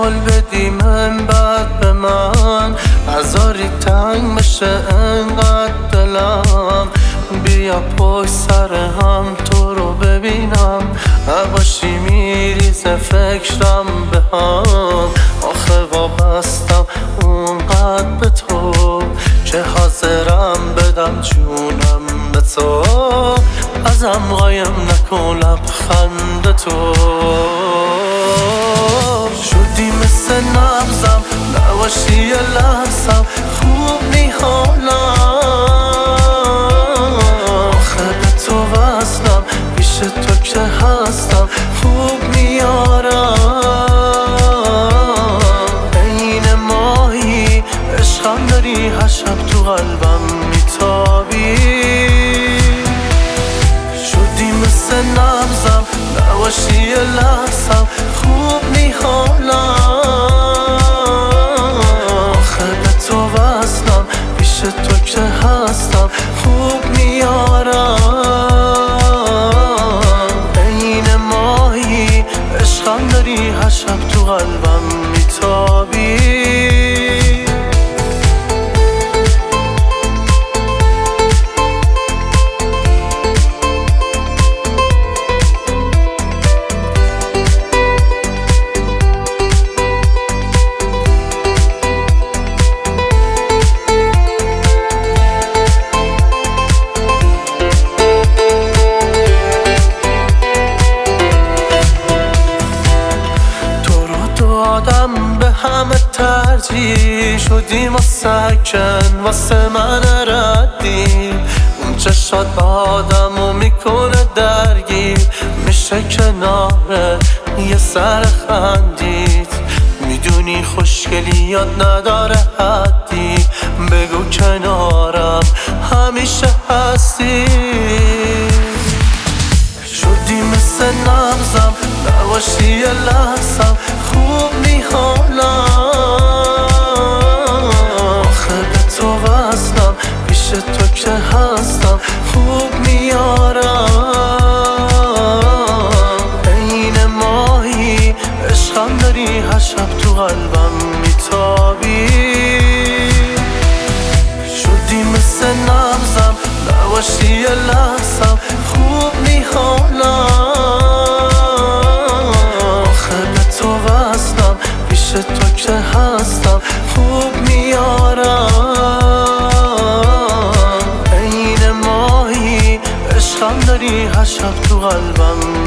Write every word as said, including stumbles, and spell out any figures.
حال بدی من بعد به من نذاری تنگ بشه انقدر دلم. بیا پشت سر هم تو رو ببینم، نباشی میریزه فکرم به هم. آخه وابستم اونقدر به تو که حاضرم بدم جونم به تو. ازم قایم نکن لبخند تو. شدی مثل نبضم، نباشی یه لحظم خوب نی حالم. آخه به تو وصلم، پیش تو که هستم خوب میارم. عین ماهی عشقم داری، هر شب تو قلبم میتابی. شدی مثل نبضم، نباشی یه لحظم خوب نی حالم. آخه به تو وصلم، پیش تو که هستم خوب میارم. عین ماهی عشقم داری، هر شب تو قلبم میتابی. آدم به همه ترجیح شدی، ما سکن واسه من ردی. اون چشات با آدمو میکنه درگیر، میشه کناره یه سر خندید. میدونی خوشگلیات نداره حدی، بگو کنارم همیشه هستی. شدی مثل نبضم، نباشی یه لحظم خوب نی حالم. آخه به تو وصلم، پیش تو که هستم خوب میارم. عین ماهی عشقم داری، هر شب تو قلبم میتابی. شدی مثل نبضم، نباشی یه لحظم خوب نی حالم. آخه به تو وصلم، پیش تو که هستم خوب میارم. عین ماهی عشقم داری، هر شب تو قلبم